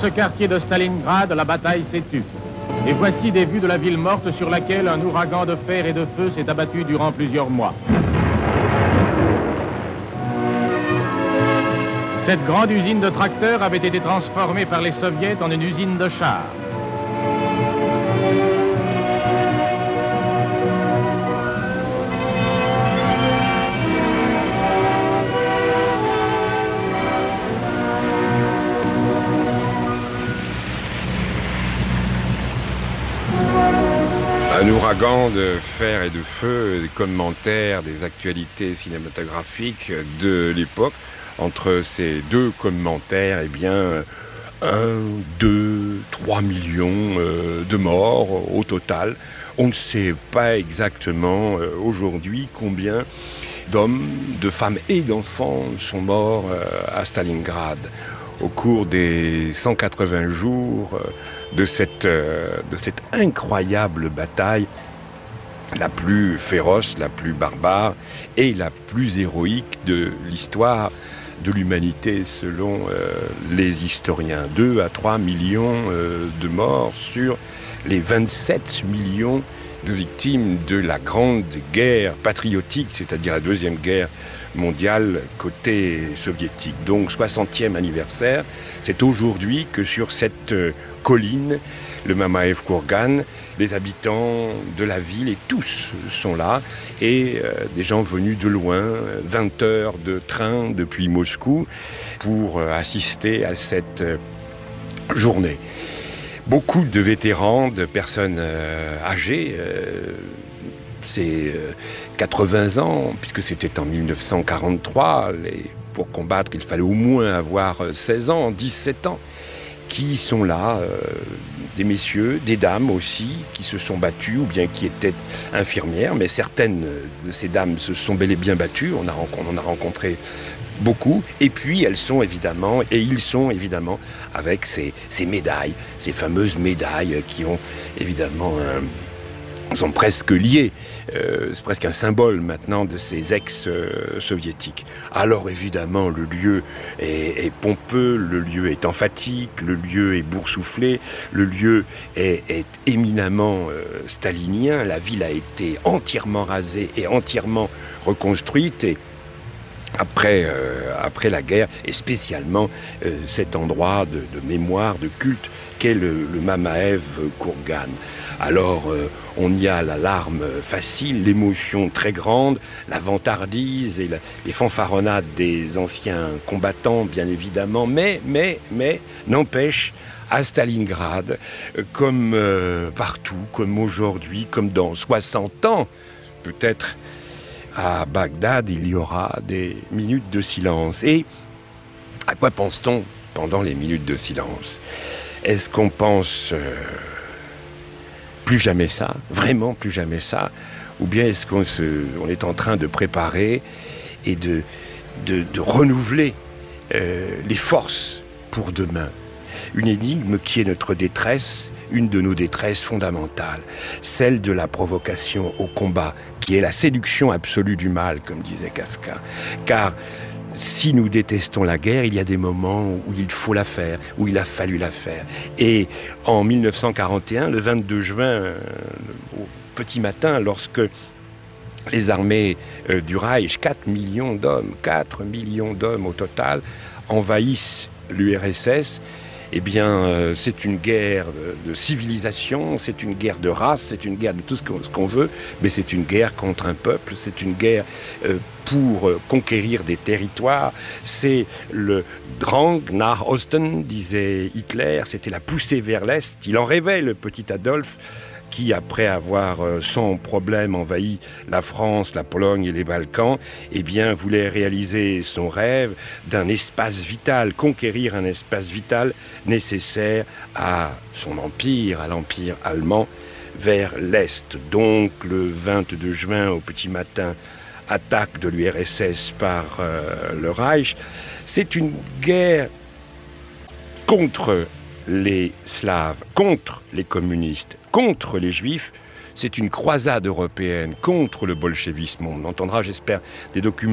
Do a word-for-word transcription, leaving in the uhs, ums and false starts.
ce quartier de Stalingrad, la bataille s'est tue. Et voici des vues de la ville morte sur laquelle un ouragan de fer et de feu s'est abattu durant plusieurs mois. Cette grande usine de tracteurs avait été transformée par les soviets en une usine de chars. Un ouragan de fer et de feu, des commentaires, des actualités cinématographiques de l'époque. Entre ces deux commentaires, eh bien, un, deux, trois millions de morts au total. On ne sait pas exactement aujourd'hui combien d'hommes, de femmes et d'enfants sont morts à Stalingrad au cours des cent quatre-vingts jours de cette, de cette incroyable bataille, la plus féroce, la plus barbare et la plus héroïque de l'histoire de l'humanité selon euh, les historiens. deux à trois millions euh, de morts sur les vingt-sept millions de victimes de la grande guerre patriotique, c'est-à-dire la deuxième guerre mondiale côté soviétique. Donc soixantième anniversaire, c'est aujourd'hui que sur cette euh, colline, le Mamaev Kurgan, les habitants de la ville, et tous sont là, et euh, des gens venus de loin, vingt heures de train depuis Moscou, pour euh, assister à cette euh, journée. Beaucoup de vétérans, de personnes euh, âgées, euh, c'est euh, quatre-vingts ans, puisque c'était en mille neuf cent quarante-trois, les, pour combattre il fallait au moins avoir seize ans, dix-sept ans, qui sont là, euh, des messieurs, des dames aussi, qui se sont battus ou bien qui étaient infirmières, mais certaines de ces dames se sont bel et bien battues, on, a, on en a rencontré beaucoup, et puis elles sont évidemment, et ils sont évidemment avec ces, ces médailles, ces fameuses médailles qui ont évidemment un... sont presque liés, euh, c'est presque un symbole maintenant de ces ex-soviétiques. Alors évidemment, le lieu est, est pompeux, le lieu est emphatique, le lieu est boursouflé, le lieu est, est éminemment euh, stalinien, la ville a été entièrement rasée et entièrement reconstruite, et Après, euh, après la guerre, et spécialement euh, cet endroit de, de mémoire, de culte qu'est le, le Mamaev Kurgan. Alors, euh, on y a la larme facile, l'émotion très grande, la vantardise et la, les fanfaronnades des anciens combattants, bien évidemment, mais, mais, mais, n'empêche, à Stalingrad, euh, comme euh, partout, comme aujourd'hui, comme dans soixante ans, peut-être, à Bagdad, il y aura des minutes de silence. Et à quoi pense-t-on pendant les minutes de silence ? Est-ce qu'on pense euh, plus jamais ça, vraiment plus jamais ça, ou bien est-ce qu'on se, on est en train de préparer et de, de, de renouveler euh, les forces pour demain ? Une énigme qui est notre détresse, une de nos détresses fondamentales, celle de la provocation au combat, qui est la séduction absolue du mal, comme disait Kafka. Car si nous détestons la guerre, il y a des moments où il faut la faire, où il a fallu la faire. Et en mille neuf cent quarante et un, le vingt-deux juin, euh, au petit matin, lorsque les armées euh, du Reich, quatre millions d'hommes, quatre millions d'hommes au total, envahissent l'U R S S, eh bien, euh, c'est une guerre de, de civilisation, c'est une guerre de race, c'est une guerre de tout ce qu'on, ce qu'on veut, mais c'est une guerre contre un peuple, c'est une guerre euh, pour euh, conquérir des territoires, c'est le Drang nach Osten, disait Hitler, c'était la poussée vers l'Est. Il en rêvait, le petit Adolphe, qui, après avoir euh, sans problème envahi la France, la Pologne et les Balkans, eh bien, voulait réaliser son rêve d'un espace vital, conquérir un espace vital nécessaire à son empire, à l'empire allemand, vers l'Est. Donc, le vingt-deux juin, au petit matin, attaque de l'U R S S par euh, le Reich. C'est une guerre contre les Slaves, contre les communistes, contre les Juifs. C'est une croisade européenne contre le bolchevisme. On entendra, j'espère, des documents